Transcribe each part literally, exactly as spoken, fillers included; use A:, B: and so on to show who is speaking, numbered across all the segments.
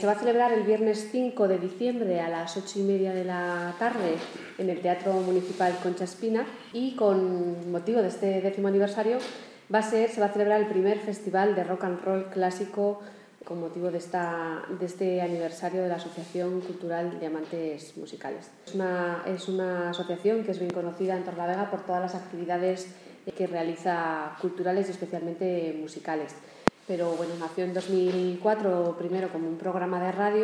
A: va a celebrar el viernes cinco de diciembre a las ocho y media de la tarde en el Teatro Municipal Concha Espina, y con motivo de este décimo aniversario va a ser, se va a celebrar el primer festival de rock and roll clásico con motivo de, esta, de este aniversario de la Asociación Cultural Diamantes Musicales. Es una, es una asociación que es bien conocida en Torrelavega por todas las actividades que realiza culturales y especialmente musicales. Pero bueno, nació en dos mil cuatro primero como un programa de radio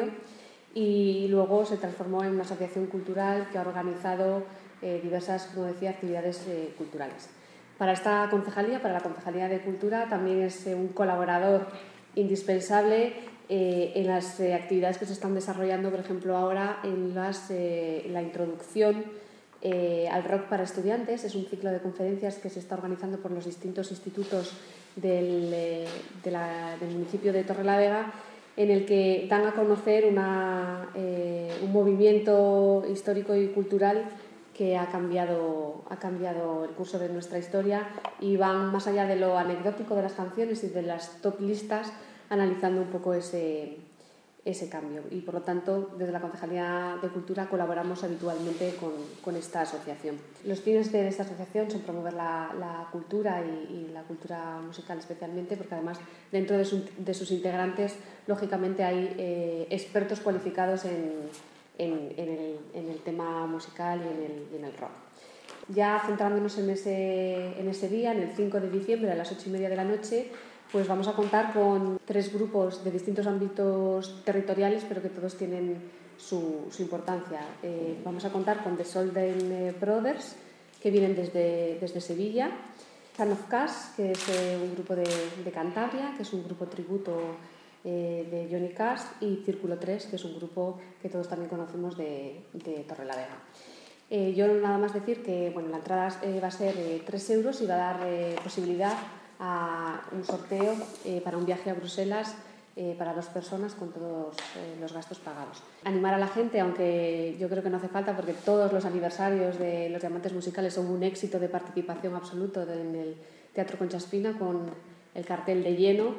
A: y luego se transformó en una asociación cultural que ha organizado eh, diversas, como decía, actividades eh, culturales. Para esta concejalía, para la Concejalía de Cultura, también es eh, un colaborador indispensable eh, en las eh, actividades que se están desarrollando, por ejemplo, ahora en las, eh, la introducción eh, al rock para estudiantes. Es un ciclo de conferencias que se está organizando por los distintos institutos del, eh, de la, del municipio de Torrelavega, en el que dan a conocer una, eh, un movimiento histórico y cultural que ha cambiado, ha cambiado el curso de nuestra historia, y van más allá de lo anecdótico de las canciones y de las top listas, analizando un poco ese, ese cambio. Y por lo tanto, desde la Concejalía de Cultura colaboramos habitualmente con, con esta asociación. Los fines de esta asociación son promover la, la cultura y, y la cultura musical especialmente, porque además dentro de, su, de sus integrantes, lógicamente, hay eh, expertos cualificados en En, en, el, en el tema musical y en el, y en el rock. Ya centrándonos en ese, en ese día, en el cinco de diciembre a las ocho y media de la noche, pues vamos a contar con tres grupos de distintos ámbitos territoriales, pero que todos tienen su, su importancia. Eh, vamos a contar con The Solden Brothers, que vienen desde, desde Sevilla; Son of Cash, que es eh, un grupo de, de Cantabria, que es un grupo tributo Eh, de Johnny Cash; y Círculo tres, que es un grupo que todos también conocemos de, de Torrelavega. Eh, yo nada más decir que bueno, la entrada eh, va a ser eh, tres euros y va a dar eh, posibilidad a un sorteo eh, para un viaje a Bruselas eh, para dos personas con todos eh, los gastos pagados. Animar a la gente, aunque yo creo que no hace falta, porque todos los aniversarios de los Diamantes Musicales son un éxito de participación absoluto en el Teatro Concha Espina, con el cartel de lleno.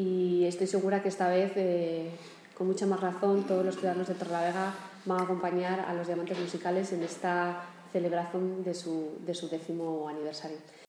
A: Y estoy segura que esta vez, eh, con mucha más razón, todos los ciudadanos de Torrelavega van a acompañar a los Diamantes Musicales en esta celebración de su, de su décimo aniversario.